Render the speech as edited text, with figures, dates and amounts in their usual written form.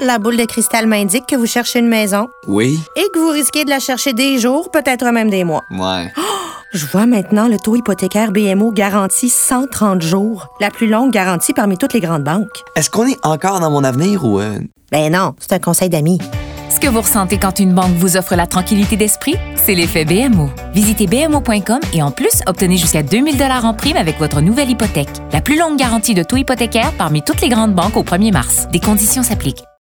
La boule de cristal m'indique que vous cherchez une maison. Oui. Et que vous risquez de la chercher des jours, peut-être même des mois. Ouais. Je vois maintenant le taux hypothécaire BMO garanti 130 jours. La plus longue garantie parmi toutes les grandes banques. Est-ce qu'on est encore dans mon avenir ou... Ben non, c'est un conseil d'amis. Ce que vous ressentez quand une banque vous offre la tranquillité d'esprit, c'est l'effet BMO. Visitez BMO.com et en plus, obtenez jusqu'à 2000 $ en prime avec votre nouvelle hypothèque. La plus longue garantie de taux hypothécaire parmi toutes les grandes banques au 1er mars. Des conditions s'appliquent.